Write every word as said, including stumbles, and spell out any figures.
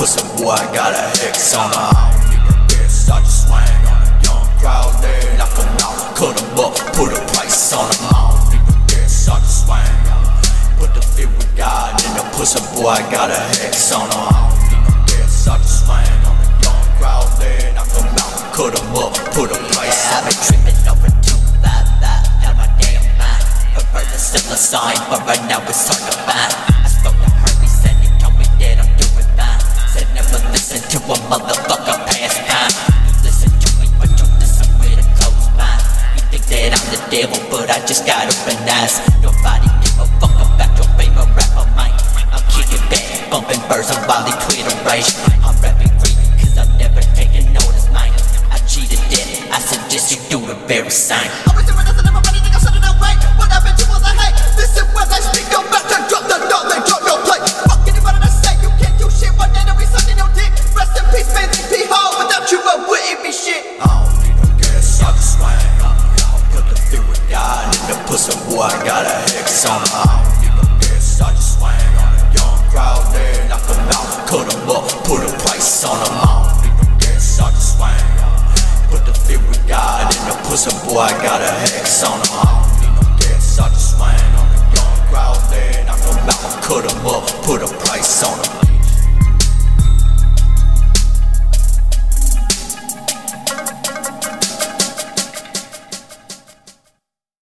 pussy boy, I got a hex on her. I don't need a gas, I just swing on a young crowd, there, knock 'em out, cut 'em up, put a price on 'em. I don't need a gas, I just swing on her. Put the fear with God in the pussy boy, I got a hex on her. I don't need no gas, I just swing on a young crowd, there, knock 'em out, cut 'em up, put a price yeah, on 'em. I've been tripping over two five five, out my damn mind. Prefer the simpler sign, but right now it's hard to find. I spoke to Herbie, said he told me that I'm doing fine. Said never listen to a motherfucker past time. You listen to me, but you listen with a closed mind. You think that I'm the devil, but I just got open eyes. Nobody give a fuck about your favorite rapper, mate. I'm kicking back, bumping birds on Wally Twitter rage. I'm rapping free, cause I'm never taking notice, mate. I cheated dead, I suggest you do the very same. I wish there was nothing everybody think I should've known right. What happened to all the hate? Listen when I speak, I'm about to drop the dog, they drop your plate. Fuck anybody that say you can't do shit, one day they'll be sucking your dick. Rest in peace, man, P hard. Without you, I wouldn't be shit. I don't need no gas, I just swing on her. Put the fear with God in the pussy boy, I got a hex on her. I don't need no gas, I just swing on a young crowd, there, knock 'em out, cut 'em up, put a price on 'em. I don't need no gas, I just swing on her. Put the fear with God in the pussy boy, I got a hex on 'em. I don't need no gas, I just swing on a young crowd, there, knock 'em out, cut 'em up, put a price on 'em.